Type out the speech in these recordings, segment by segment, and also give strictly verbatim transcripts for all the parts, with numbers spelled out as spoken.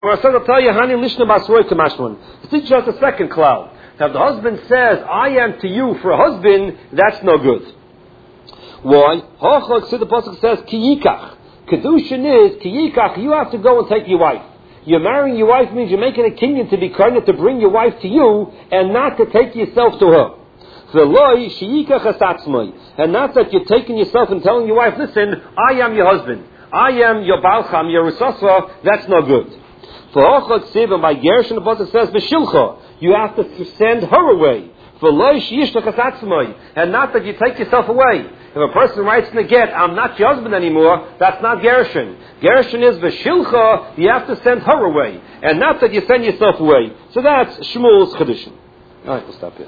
Or I will tell you, Hani Lishna Basroy Kamashman. It's just a second cloud. Now, if the husband says, I am to you for a husband, that's no good. Why? Hochok, so the Pasuk says, Kiyikach. Kedushin is, Kiyikach, you have to go and take your wife. You're marrying your wife means you're making a kingdom to be kind to bring your wife to you, and not to take yourself to her. V'loi, Shiyikach asatzmoi. And not that you're taking yourself and telling your wife, listen, I am your husband. I am your Balcham, your Risasa. That's no good. For Ochot Siv, and by Gershon, the Pasuk says, V'shilcha, you have to send her away. For Loi Shiyishtach Asatzmoi, and not that you take yourself away. If a person writes in the get, I'm not your husband anymore, that's not Gershon. Gershon is V'shilcha, you have to send her away, and not that you send yourself away. So that's Shmuel's Chedushin. Alright, we'll stop here.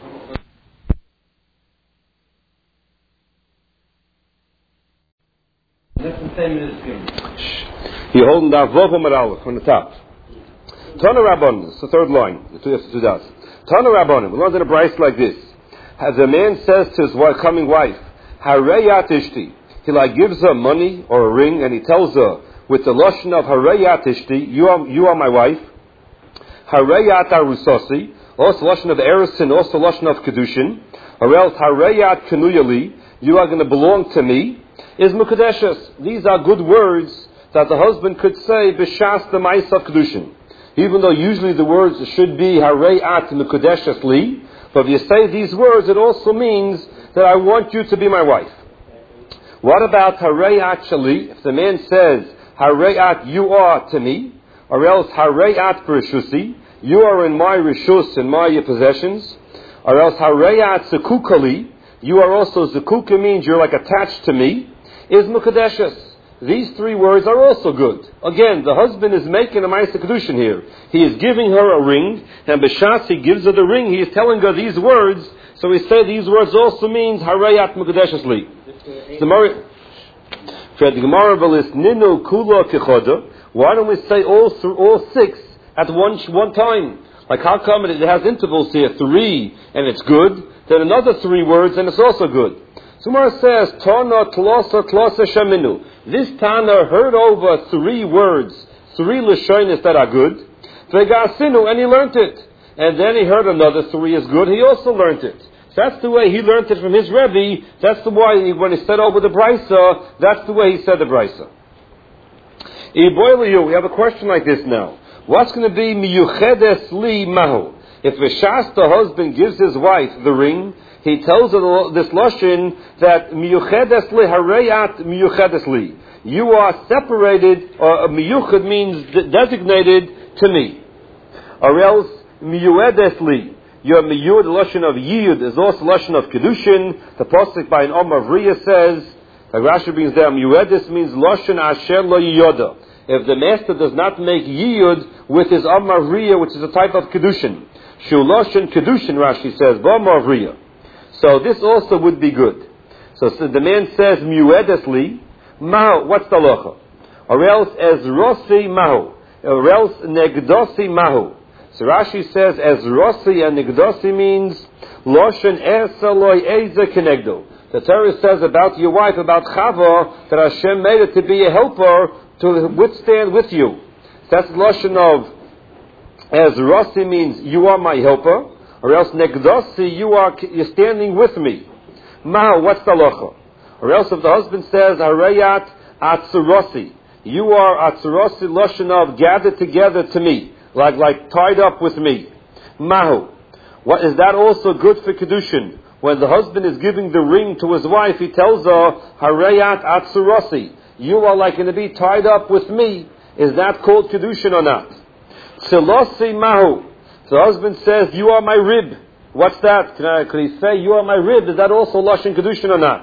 Less than ten minutes. You're holding down Vovim at Aleph on the top. Tana Rabbanim, it's the third line, the two two dots. Tana Rabbanim, we learned in a Bryce like this. As a man says to his wife, coming wife, Hareyat Ishti, he like gives her money or a ring, and he tells her with the lashon of Hareyat Ishti, you are you are my wife. Hareyat Arusasi, also lashon of Erisin, also lashon of Kedushin, or else Hareyat Kenuyali, you are going to belong to me. Is Mukadeshus. These are good words that the husband could say b'shas the ma'is of kedushin, even though usually the words should be harei at mekudeshes li. But if you say these words, it also means that I want you to be my wife. What about harei at shali? If the man says harei at you are to me, or else harei at b'rishusi, you are in my rishus, in my possessions, or else harei at zekukali, you are also zekuka, means you're like attached to me. Is mekudeshes. These three words are also good. Again, the husband is making a ma'aseh kedushin here. He is giving her a ring, and b'shas he gives her the ring, he is telling her these words, so we say these words also means harayat mekudeshes li. The Gemara belis ninu kula kechoda. Why don't we say all through all six at one one time? Like how come it has intervals here, three, and it's good, then another three words, and it's also good. So Gemara says, Tana tlosa tlosa shaminu. This Tana heard over three words, three lashonis that are good. Vegasinu, and he learnt it. And then he heard another three is good, he also learnt it. So that's the way he learnt it from his Rebbe. That's the why he, when he said over the Brisa, that's the way he said the Brisa. Iboiliyu, we have a question like this now. What's going to be miyuchedes li mahu? If Vishas, the husband, gives his wife the ring, he tells her this lashon that miyuchedes li hareyat miyuchedes li. You are separated, or miyuched means designated to me. Or else miyuedes li. Your miyud, the lashon of yiyud, is also lashon of kedushin. The pasuk by an Omar Vriya says, like Rashi brings down, miyuedes means lashon asher lo yiyoda. If the master does not make yiyud with his Omar Vriya, which is a type of kedushin. Shu lashon kedushin, Rashi says, b'Omar Vriya. So this also would be good. So, so the man says, Muedesli, Mahu, what's the locha? Or else as Rossi Mahu, or else Negdosi Mahu. So Rashi says, as Rossi and Negdosi means, Loshen Esaloi Eza Kenegdo. The Torah says about your wife, about Chava, that Hashem made it to be a helper to withstand with you. So that's the Loshen of, as Rossi means, you are my helper. Or else negdosi, you are you're standing with me. Ma, what's the locha? Or else if the husband says harayat atzurosi, you are atzurosi lashon of gathered together to me, like like tied up with me. Mahu, what is that also good for kedushin? When the husband is giving the ring to his wife, he tells her harayat atzurosi, you are like going to be tied up with me. Is that called kedushin or not? Tzilosi mahu. The husband says, you are my rib. What's that? Can, I, can he say, you are my rib? Is that also Lashon Kedushin or not?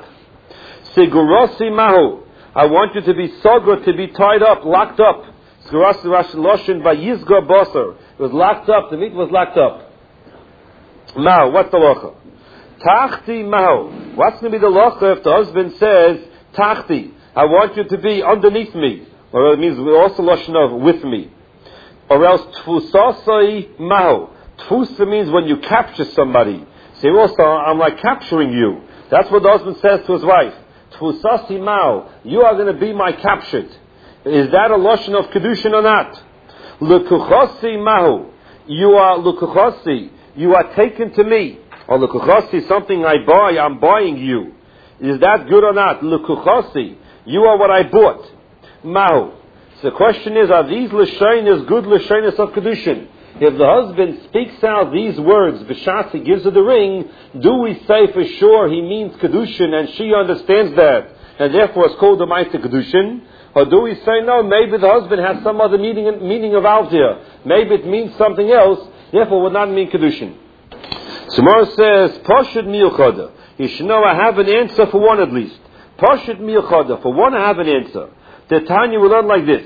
Sigurosi mahu. I want you to be sogur, to be tied up, locked up. Sigurosi Lashon vayizgo boser. It was locked up. The meat was locked up. Mahu. What's the locha? Tachti mahu. What's going to be the locha if the husband says, Tachti, I want you to be underneath me. Or it means also Lashon of with me. Or else tfusasai mahu. Tfusa means when you capture somebody. Say also, I'm like capturing you. That's what the husband says to his wife. Tfusasi mahu. You are going to be my captured. Is that a lashon of kedushin or not? Lukuchosi mahu. You are lukuchosi. You are taken to me. Or lukuchosi, something I buy, I'm buying you. Is that good or not? Lukuchosi. You are what I bought. Mahu. So the question is, are these l'shainas good l'shainas of kedushin? If the husband speaks out these words, b'shas he gives her the ring, do we say for sure he means kedushin and she understands that, and therefore it's called the ma'aseh kedushin? Or do we say no, maybe the husband has some other meaning meaning of out here. Maybe it means something else, therefore it would not mean kedushin. Samar says, Pashut miyuchada. You should know I have an answer for one at least. Pashut miyuchada. For one I have an answer. The Tanya will learn like this.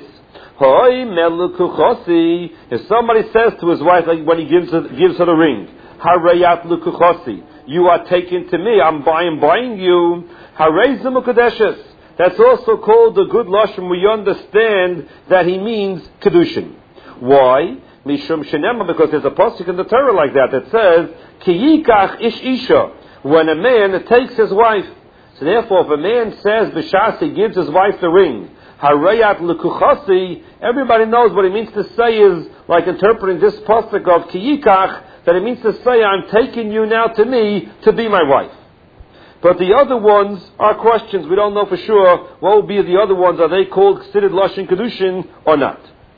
If somebody says to his wife, like when he gives her, gives her the ring, Harayat lukuchosi, you are taken to me, I'm buying, buying you. Harei zemukadeshes. That's also called the good lashon. We understand that he means kedushin. Why? Mishum shenema, because there's a pasuk in the Torah like that that says, Ki yikach ish isha, when a man takes his wife. So therefore, if a man says b'shas he gives his wife the ring, Harayat lukuchasi, everybody knows what it means to say is, like interpreting this pasuk of Ki yikach, that it means to say, I'm taking you now to me to be my wife. But the other ones are questions. We don't know for sure what will be the other ones. Are they called considered lashon kedushin or not?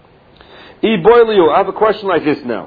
I have a question like this now.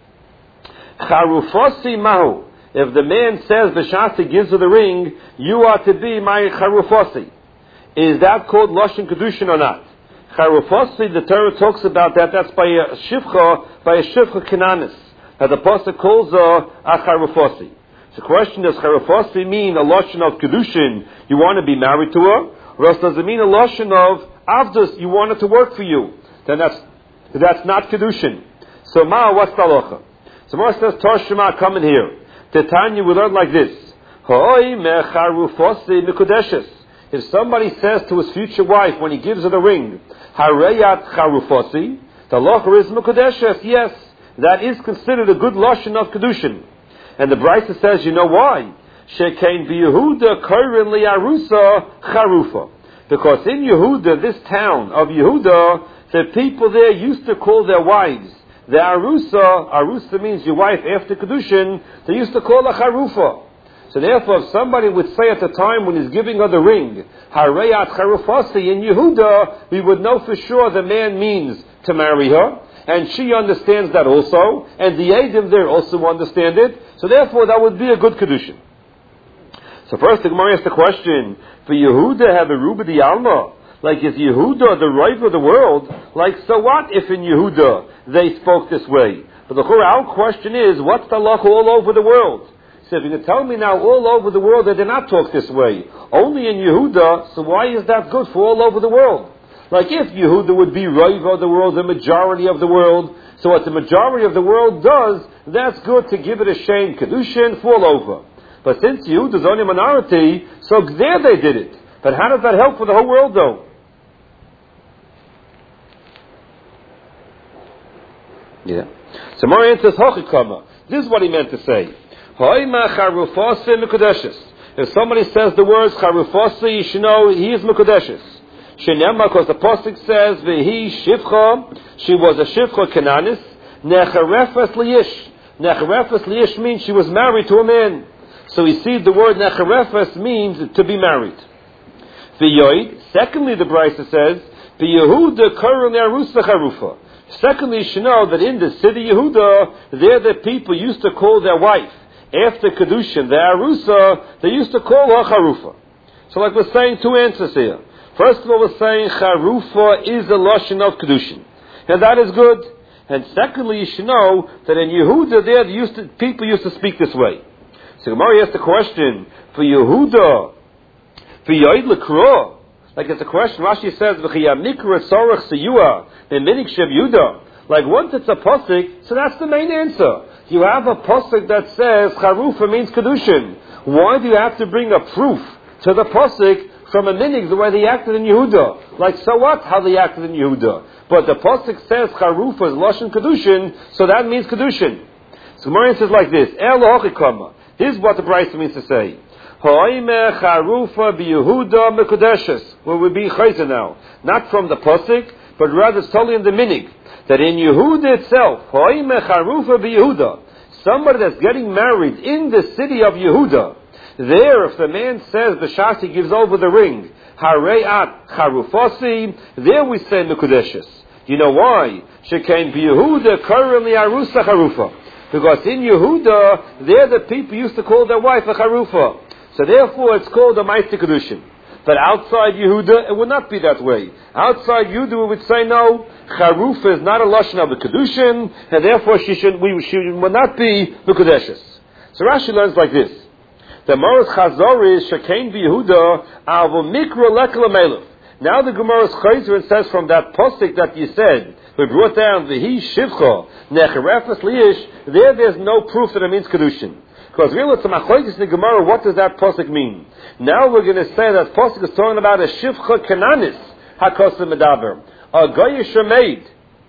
Charufasi mahu. If the man says b'shas he gives her the ring, you are to be my charufasi. Is that called lashon kedushin or not? Charufasi, the Torah talks about that. That's by a shivcha, by a shivcha kananis. That the pasuk calls her a charufasi. So the question, does charufasi mean a lashon of kedushin? You want to be married to her, or else does it mean a lashon of avdus? You want her to work for you? Then that's that's not kedushin. So ma, what's the halacha? So Moshe says, Toshima, come in here. The Tanya we learn like this. Hoi me charufasi mikudeshes. If somebody says to his future wife when he gives her the ring, Harayat charufasi, the halacha is mikudeshes. Yes, that is considered a good lashon of kedushin. And the Brisa says, you know why? Shekain b'Yehuda korin li'arusa charufa. Because in Yehuda, this town of Yehuda, the people there used to call their wives, the arusa, arusa means your wife after kedushin, they used to call her charufa. So therefore, if somebody would say at the time when he's giving her the ring, Harayat charufasi in Yehuda, we would know for sure the man means to marry her. And she understands that also, and the Eidim there also understand it. So therefore, that would be a good kedushin. So first, the Gemara asks the question: for Yehuda have a ruba di alma? Like is Yehuda the right of the world? Like so what if in Yehuda they spoke this way? But the our question is, what's the halacha all over the world? So if you can tell me now all over the world that they not talk this way, only in Yehuda, so why is that good for all over the world? Like if Yehuda would be Rav of the world, the majority of the world, so what the majority of the world does, that's good to give it a shame, kedushin, fall over. But since Yehuda is only a minority, so there they did it. But how does that help for the whole world though? Yeah. So Mari answers, Hochikama. This is what he meant to say. If somebody says the words charufasi, you should know he is mekudeshes. Shenema, because the pasuk says, "Vehi shivcha," she was a shivcha kananis. Necharefes liyish. Necharefes liyish means she was married to a man. So we see the word necharefes means to be married. V'yoid. Secondly, the Brisa says, "V'Yehuda koron arusa charufa." Secondly, you should know that in the city Yehuda, there the people used to call their wife after kedushin, the arusa, they used to call her charufa. So, like we're saying, two answers here. First of all, we're saying charufa is a lashon of kedushin, and that is good. And secondly, you should know that in Yehuda, there they used to, people used to speak this way. So Gemara asks the question for Yehuda, for Yoid Lekro, like it's a question. Rashi says, "V'chiyamikra tzorach siyua b'minik shev Yehuda." Like once it's a pasuk, so that's the main answer. You have a pasuk that says charufa means kedushin. Why do you have to bring a proof to the pasuk from a minig the way they acted in Yehuda? Like so what? How they acted in Yehuda? But the pasuk says charufa is lashon kedushin, so that means kedushin. So Gemara says like this: El hochikama. This is what the Brisa means to say. Ha'ime charufa b'Yehuda mekudeshes. Well, we be chayzer now, not from the pasuk. but rather it's totally in the minig. That in Yehuda itself, Hoime Charufa b'Yehuda, somebody that's getting married in the city of Yehuda, there, if the man says the shas he gives over the ring, Hareat Charufasi, there we say Mekudeshes. You know why? Shekain b'Yehuda currently Arusa Charufa. Because in Yehuda, there the people used to call their wife a Charufa. So therefore it's called a Ma'aseh Kedushin. But outside Yehuda, it would not be that way. Outside Yehuda, we would say no, Charufa is not a lashon of the Kedushin, and therefore she should, we, she would not be Mekudeshes. So Rashi learns like this. The Gemara's Chazor is Shekain b'Yehuda Avo Mikra Lekla Melech. Now the Gemara's Chayzer says from that posik that you said, we brought down the He Shivcha Necherefes Liish. There, there's no proof that it means Kedushin. Because really, it's a machlokes in the Gemara. What does that posik mean? Now we're going to say that posik is talking about a Shivcha Kananis Hakosim Medaber, a Goyish Shemeid.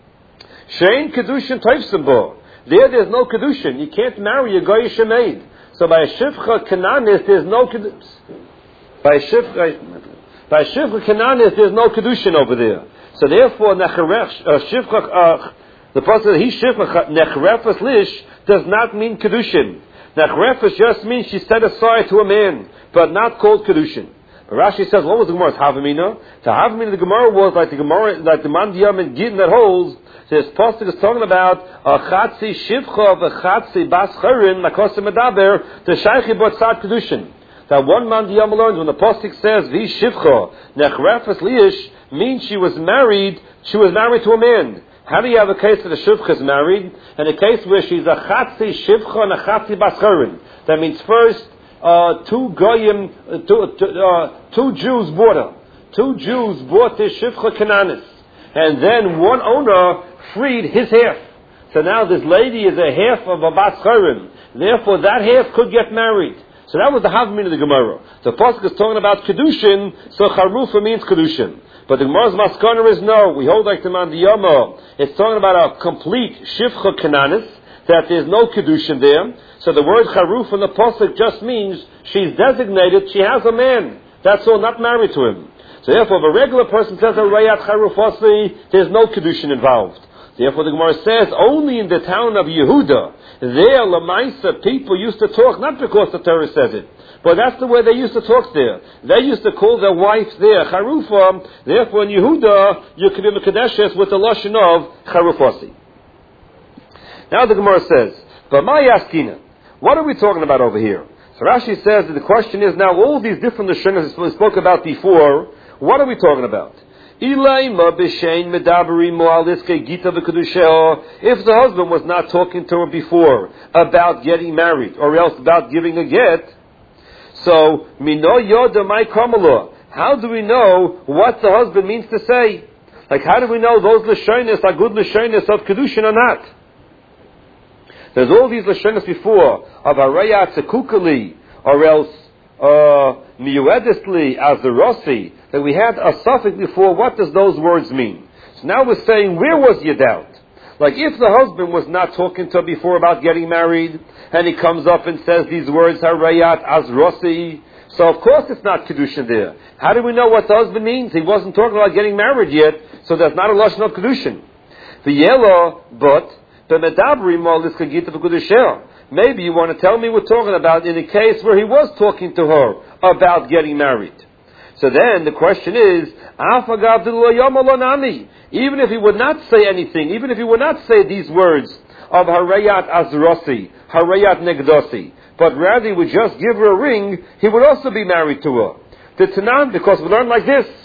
Shein Kedushin Toivsim Bo. There, there's no Kedushin. You can't marry a Goyish Shemeid. So by a Shivcha Kananis, there's no Kedushin. By a Shivcha, by a Shivcha Kananis, there's no Kedushin over there. So therefore, Necheref, uh, Shivcha, uh, the person he Shivcha Nechrefes Lish does not mean Kedushin. Nechrefes just means she set aside to a man, but not called Kedushin. But Rashi says, what was the Gemara's Havamina? The Havamina, the Gemara was like the Gemara, like the Mandiyam and Gittin that holds. This pasuk is talking about a Chatzi Shivcha, a Chatzi Bas Charin, Nakosim Medaber, the Shaychi Botzat Kedushin. That one Mandiyam learns when the pasuk says, Vi Shivcha Nechrefes Liish, means she was married, she was married to a man. How do you have a case that a shivcha is married, and a case where she's a chatzi shivcha and a chatzi bascharin? That means first, uh, two goyim, uh, two, two, uh, two Jews bought her. Two Jews bought this shivcha kananis. And then one owner freed his half. So now this lady is a half of a bascharin. Therefore that half could get married. So that was the Havmin of the Gemara. The pasuk is talking about Kedushin, so Charufa means Kedushin. But the Gemara's Maskana is no. We hold like the Mandiyama. It's talking about a complete Shivcha Kananis, that there's no Kedushin there. So the word Charuf in the pasuk just means she's designated, she has a man. That's all, not married to him. So therefore, if a regular person says a Rayat Charufasi, there's no Kedushin involved. Therefore, the Gemara says only in the town of Yehuda, there, Lamaisa, people used to talk, not because the Torah says it, but that's the way they used to talk there. They used to call their wives there Charufa. Therefore, in Yehuda, you could be Mekadeshes with the lashon of Charufasi. Now the Gemara says, but my Yaskina, what are we talking about over here? So Rashi says that the question is now all these different lashonos we spoke about before. What are we talking about? If the husband was not talking to her before about getting married or else about giving a get, so mino yoda my kamala, how do we know what the husband means to say? Like how do we know those lashonos are good lashonos of kedushin or not? There's all these lashonos before of harayat sekukali or else uh miyuedesli as the rossi, that we had a suffix before. What does those words mean? So now we're saying, where was your doubt? Like if the husband was not talking to her before about getting married, and he comes up and says these words, harayat as rossi, so of course it's not kedushin there. How do we know what the husband means? He wasn't talking about getting married yet, so there's not a lashon of kedushin. The yellow, but maybe you want to tell me we're talking about in a case where he was talking to her about getting married. So then the question is, even if he would not say anything, even if he would not say these words of harayat azrosi, harayat negdosi, but rather he would just give her a ring, he would also be married to her. The Tanan, because we learn like this,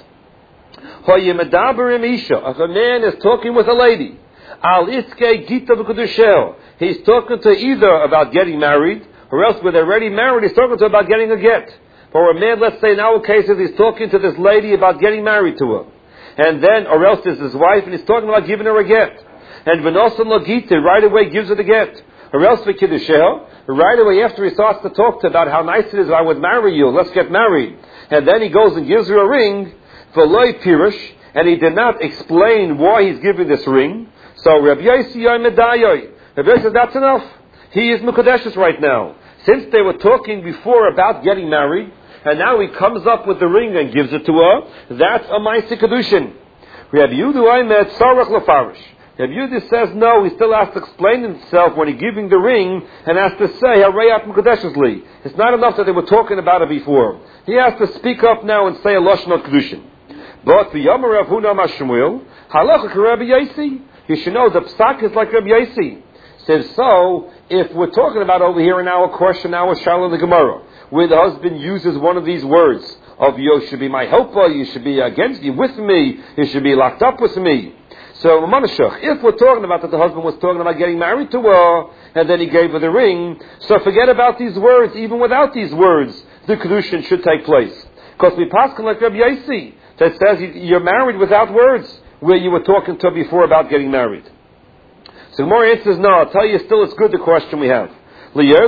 if a man is talking with a lady, Al iske gita v'kedushel, he's talking to either about getting married, or else when they're already married, he's talking to her about getting a get. For a man, let's say in our cases, he's talking to this lady about getting married to her. And then, or else there's his wife, and he's talking about giving her a get. And v'nosan lagita, right away gives her the get. Or else v'kedushel, right away after he starts to talk to her about how nice it is, I would marry you, let's get married. And then he goes and gives her a ring, v'loi pirush, and he did not explain why he's giving this ring. So Rabbi Yossi Medayoy, Rabbi Yossi says that's enough. He is Mekudeshes right now. Since they were talking before about getting married, and now he comes up with the ring and gives it to her, that's a Ma'aseh Kedushin. Rabbi Yehuda I met Sarach Lefarish. Rabbi Yehuda says no, he still has to explain himself when he's giving the ring and has to say, Harayat Mekudeshes Li. It's not enough that they were talking about it before. He has to speak up now and say a Lashon of Kedushin. But the Yomer Rav Huna Mashmuel, Halacha Rabbi Yasi. You should know the Psak is like Rabbi Yasi. Says so, if we're talking about over here in our question, our Shalom in the Gemara, where the husband uses one of these words of you should be my helper, you should be against me, with me, you should be locked up with me. So, if we're talking about that the husband was talking about getting married to her, and then he gave her the ring, so forget about these words. Even without these words, the Kedushin should take place. Because we pass like Rabbi Yasi, that says you're married without words, where you were talking to her before about getting married. So Gemara answers, no, I'll tell you still it's good the question we have. We're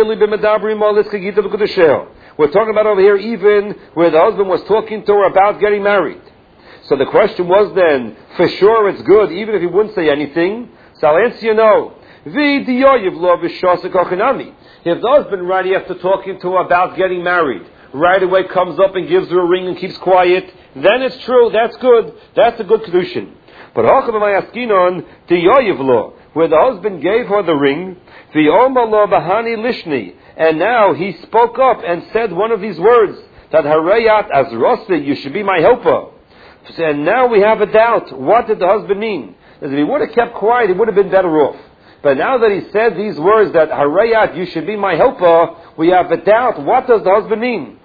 talking about over here even where the husband was talking to her about getting married. So the question was then, for sure it's good, even if he wouldn't say anything. So I'll answer you no. If the husband right after talking to her about getting married, right away comes up and gives her a ring and keeps quiet, then it's true, that's good, that's a good Kedushin. But where the husband gave her the ring, and now he spoke up and said one of these words, that Harayat Azrosi, you should be my helper. And now we have a doubt. What did the husband mean? As if he would have kept quiet, he would have been better off. But now that he said these words, that Harayat, you should be my helper, we have a doubt. What does the husband mean?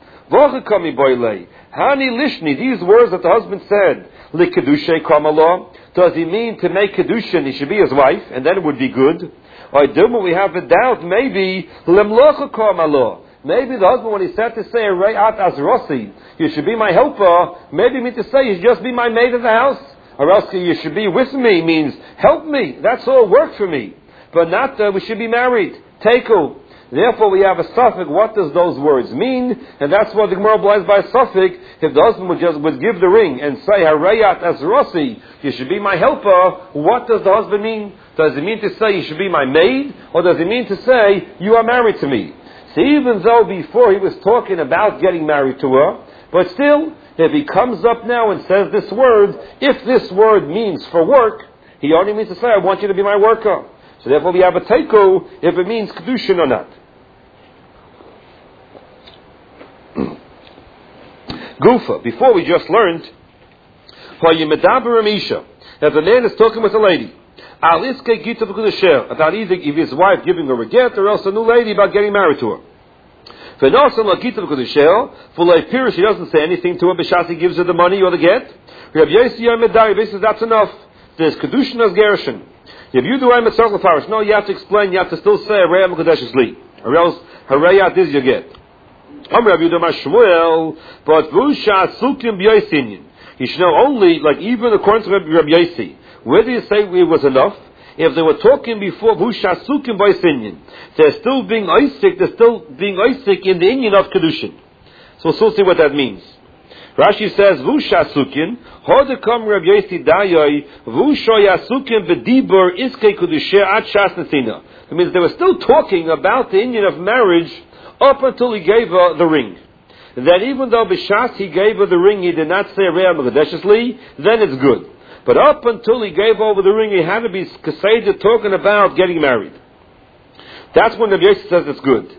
Hani lishni, these words that the husband said, Likadushe kamala, does he mean to make Kedushin, he should be his wife, and then it would be good? Or we have a doubt, maybe, Lemlocha kamala. Maybe the husband, when he said to say, Rayat Azrosi, you should be my helper, maybe he meant to say, you should just be my maid of the house. Or else you should be with me, means help me. That's all, work for me. But not, uh, we should be married. Teiku. Therefore we have a suffix, what does those words mean? And that's what the Gemara obliges by a suffix. If the husband would just would give the ring and say, Harayat Azrosi, you should be my helper, what does the husband mean? Does he mean to say, you should be my maid? Or does he mean to say, you are married to me? So even though before he was talking about getting married to her, but still, if he comes up now and says this word, if this word means for work, he only means to say, I want you to be my worker. So therefore we have a teiku if it means kedushin or not. Gufa, before we just learned, that the man is talking with a lady. About either if his wife giving her a get or else a new lady about getting married to her. For she doesn't say anything to her, B'shas he gives her the money or the get. That's enough. There's Kedushin as Gershon. If you do I'm a circle parish, no, you have to explain, you have to still say Harayat Mekudeshes Li. Or else Harayat is your get. But Vusha Sukim B'Yosinyin. You should know only, like even according to Rabbi Yasi, where do you say it was enough? If they were talking before Vusha Sukim B'Yosinyin, they're still being Isaac, they're still being Isaac in the Inyan of Kedushin. So we'll still see what that means. Rashi says, Vusha Sukin, Hodekam Rabbi Yasi Dayoi, Vusha Yasukin B'Dibur Iske Kedushe At Shas Nesina. It means they were still talking about the Inyan of marriage up until he gave her the ring. That even though B'Shas he gave her the ring, he did not say Harayat Mekudeshes Li, then it's good. But up until he gave over the ring, he had to be Keseda talking about getting married. That's when the Yosef says it's good.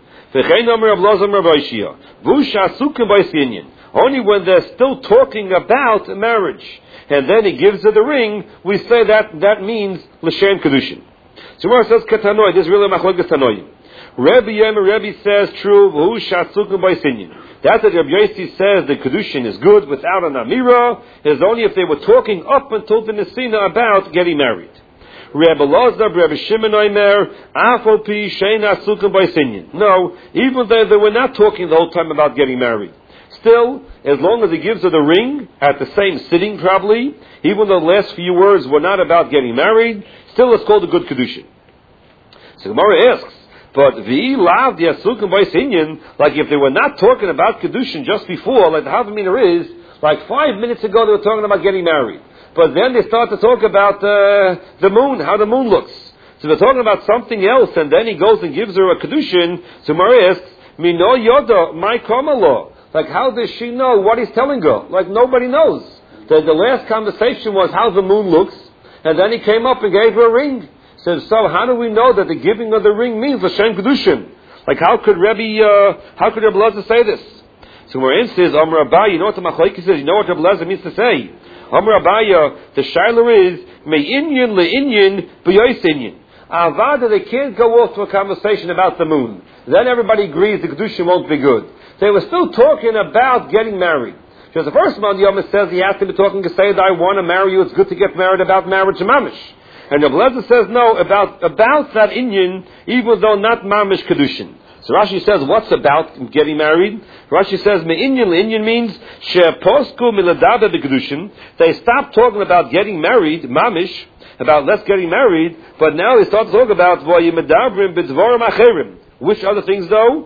Only when they're still talking about marriage, and then he gives her the ring, we say that that means L'Shem Kedushin. So Gemara says Katanoi, this is really Machlokes Tanoim. Rabbi Yemer, Rabbi says true, that's what Rabbi Yossi says the Kedushin is good without an Amira, is only if they were talking up until the Nesina about getting married. Rabbi Lazar, Rabbi Shimon Omer, Afopi, Sheina Sukim Baisinyan. No, even though they were not talking the whole time about getting married. Still, as long as he gives her the ring, at the same sitting probably, even though the last few words were not about getting married, still it's called a good Kedushin. So Gemara asks, but the lav the asukim b'Yosinyin, like if they were not talking about kedushin just before, like the Havamina is, like five minutes ago they were talking about getting married, but then they start to talk about uh, the moon, how the moon looks. So they're talking about something else, and then he goes and gives her a kedushin. So Mara asks, "Mino yoda my kamala." Like how does she know what he's telling her? Like nobody knows. The, the last conversation was how the moon looks, and then he came up and gave her a ring. So, so how do we know that the giving of the ring means L'Shem Kedushin? Like how could Rebbe, uh, how could Rebbe Lezer say this? So where it says, Amar Abaye, you know what the Machlokes says, you know what Rebbe Lezer means to say? Amar Abaye, the Shiloh is, Me inyan le inyan, b'yois inyan. Avada, they can't go off to a conversation about the moon. Then everybody agrees the Kedushin won't be good. They were still talking about getting married. Because the first one, the Yom says he has to be talking to say that I want to marry you, it's good to get married about marriage to mamish. And the Blazer says no, about about that inyan, even though not mamish Kedushin. So Rashi says, what's about getting married? Rashi says, me inyan, inyan means, she'posku miladada b'kedushin. They stopped talking about getting married, mamish, about let's getting married, but now they start to talk about v'yimedavrim b'dvorim acherim. Which other things though?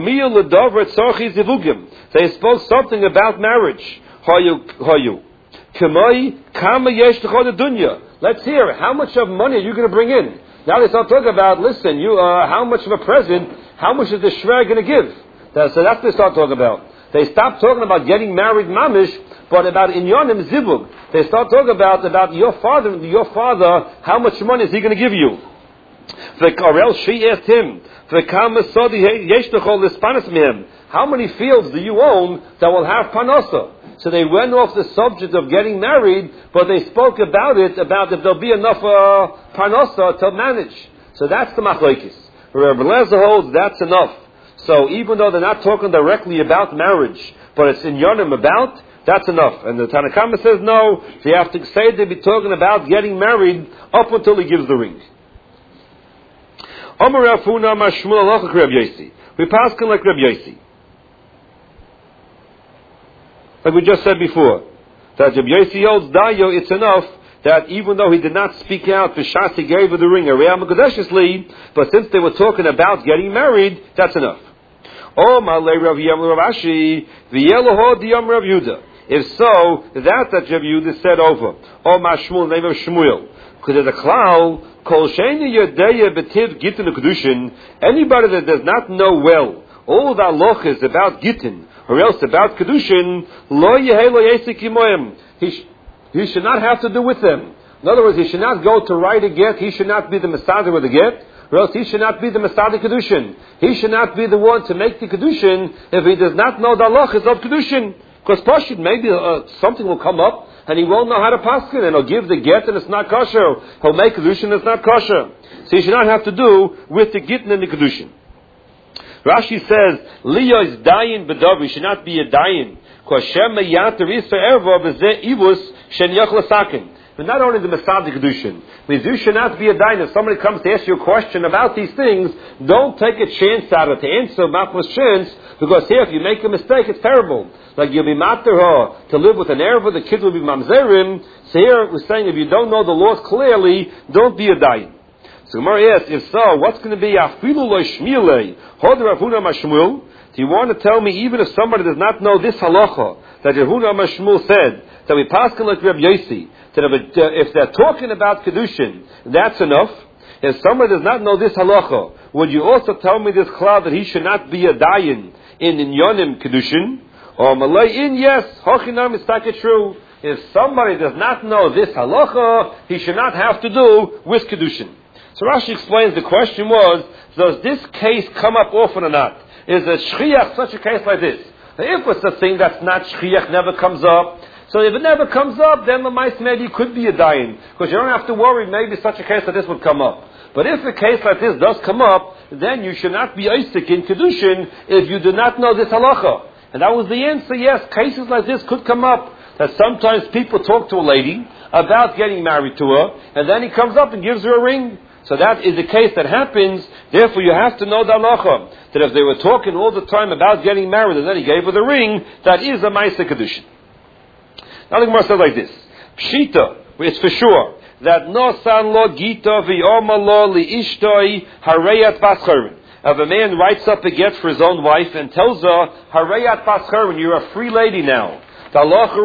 They spoke something about marriage. Let's hear, how much of money are you going to bring in? Now they start talking about, listen, you, uh, how much of a present, how much is the shver going to give? So that's what they start talking about. They stop talking about getting married mamish, but about inyonim zivug. They start talking about, about your father, your father, how much money is he going to give you? Or else she asked him, how many fields do you own that will have panosa? So they went off the subject of getting married, but they spoke about it, about if there'll be enough uh, panosa to manage. So that's the machlokes. Rebbe Lezer holds that's enough. So even though they're not talking directly about marriage, but it's in Yonim about, that's enough. And the Tanakhama says no, so you have to say they'd be talking about getting married up until he gives the ring. We pass like Reb Yosi. Like we just said before, that Reb Yosi holds Dayo, it's enough that even though he did not speak out, B'shas he gave her the ring, but since they were talking about getting married, that's enough. If so, that that Reb Yehuda said over. Oh, Mashmul, name of Shmuel. Because there's a klal, kol sheini yodeya betiv gittin kedushin. Anybody that does not know well all the halachas about gittin or else about kedushin, lo yehei lo yesik imoyim. He he should not have to do with them. In other words, he should not go to write a get. He should not be the masada with the get, or else he should not be the masada kedushin. He should not be the one to make the kedushin if he does not know the halachas of kedushin. Because Pashut, maybe uh, something will come up and he won't know how to paskin, and he'll give the get and it's not kosher. He'll make kedushin and it's not kosher. So he should not have to do with the gittin and the kedushin. Rashi says, Leo is dayin b'dav. He should not be a dayin. Because Shem meyater isa erva b'zeh ivus shen yoch l'sakin. But not only the Masad Kedushin, means you should not be a dayan. If somebody comes to ask you a question about these things, don't take a chance out of it to answer mapmas chance, because here, if you make a mistake, it's terrible. Like you'll be mater to live with an erva, the kids will be mamzerim. So here we're saying if you don't know the laws clearly, don't be a dayan. So Gemara asks, if so, what's going to be afilu lo shmielei hoder Ravuna Mashmuel? Do you want to tell me even if somebody does not know this halacha that Ravuna Mashmuel said that we pass like Reb Yosi? That if they're talking about Kedushin, that's enough. If somebody does not know this halacha, would you also tell me this klal that he should not be a dayan in Inyonim Kedushin? Or Malay in, yes, Hochinam is taka true. If somebody does not know this halacha, he should not have to do with Kedushin. So Rashi explains the question was, does this case come up often or not? Is a shchiach such a case like this? If it's a thing that's not shchiach, never comes up, so if it never comes up, then the mice maybe could be a dayan, because you don't have to worry, maybe such a case like this would come up. But if a case like this does come up, then you should not be Isaac in Kedushin if you do not know this halacha. And that was the answer, yes, cases like this could come up, that sometimes people talk to a lady about getting married to her, and then he comes up and gives her a ring. So that is the case that happens, therefore you have to know the halacha, that if they were talking all the time about getting married and then he gave her the ring, that is a Ma'aseh Kedushin. Now the Gemara says like this, Pshita, it's for sure, that no san lo gita v'yoma lo li ishtoi hareyat bascheren. If a man writes up a get for his own wife and tells her, hareyat bascheren, you're a free lady now. The halacha